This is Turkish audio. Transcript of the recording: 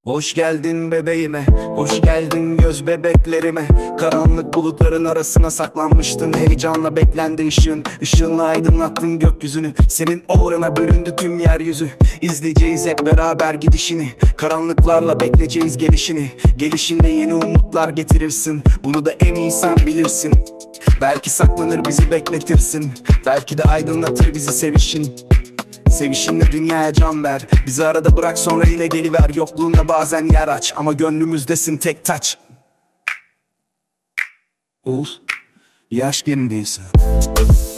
Hoş geldin bebeğime, hoş geldin göz bebeklerime. Karanlık bulutların arasına saklanmıştın. Heyecanla beklendi ışığınla aydınlattın gökyüzünü. Senin uğruna büründü tüm yeryüzü. İzleyeceğiz hep beraber gidişini. Karanlıklarla bekleyeceğiz gelişini. Gelişinde yeni umutlar getirirsin. Bunu da en iyi sen bilirsin. Belki saklanır bizi bekletirsin. Belki de aydınlatır bizi sevişin. Sevişinle dünyaya can ver. Bizi arada bırak sonra yine geliver. Yokluğunda bazen yer aç ama gönlümüzdesin tek taç. Yaş gençliği.